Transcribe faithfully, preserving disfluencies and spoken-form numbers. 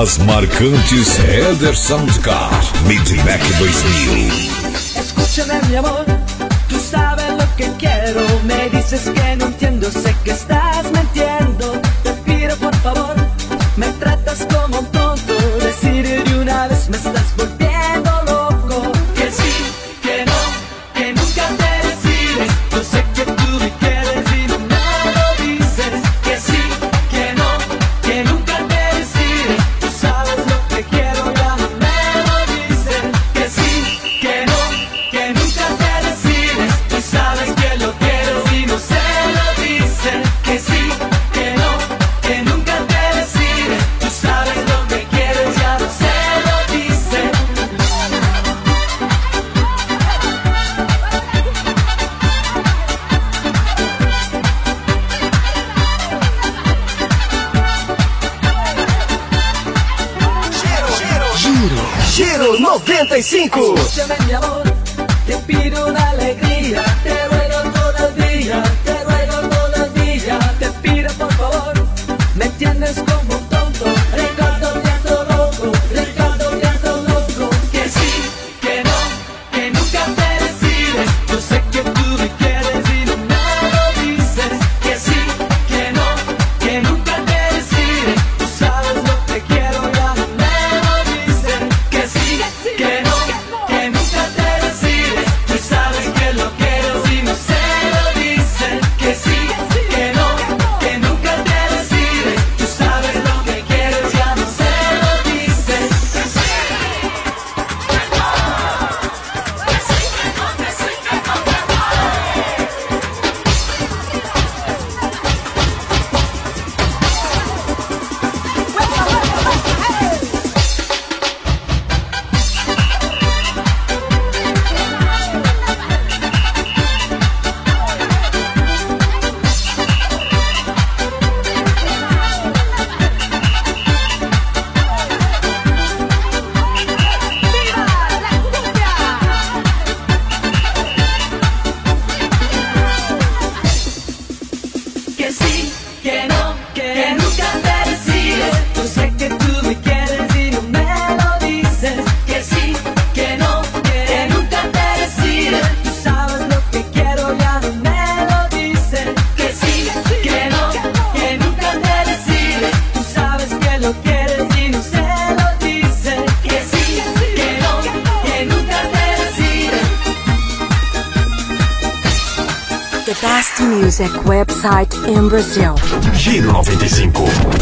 As marcantes Heather Soundcar Midmac dois mil. Escúchame mi amor, tú sabes lo que quiero. Me dices que no entiendo, sé que estás mintiendo. Te pido por favor, me tratas como un tonto. Decir de una vez me estás volviendo loco. Que sí, que no, que nunca te decides. Yo sé que tú me quieres y no me lo dices. Que sí, que no, que nunca te decides. Tú sabes lo que quiero, ya no me lo dices. Que sí, que no, que nunca te decides. Tú sabes que lo quiero y no se lo dicen. Que sí, que no, que nunca te decides. Tú sabes lo que quieres, ya no se lo dicen. Giro, Giro noventa y cinco. Escúchame mi amor, te pido una alegría. Te ruego todo el día, te ruego todo el día. Te pido por favor, me entiendes como un tonto. Ricardo Viento loco, Ricardo Viento loco. Que sí, que no, que nunca te decides. Yo sé que tú me quieres y no me lo dices. Que sí, que no, que nunca te decides. Tú sabes lo que quiero, ya no me lo dices. Que sí, que no, que nunca te decides. Tú sabes que lo quiero y no se lo dicen. Que sí, que no, que nunca te decides. Tú sabes lo que quieres, ya no se lo dicen. Que sí, que no, que nunca te decides. Yo sé que tú me quieres y no me lo dices. Que sí, que no, que nunca te decides. Tú sabes lo que quiero, ya no me lo dices. Que sí, que no, que nunca te decides. Tú sabes que lo quieres y no se lo dices. Que sí, que no, que nunca te decides. The best music website in Brazil. Giro noventa e cinco.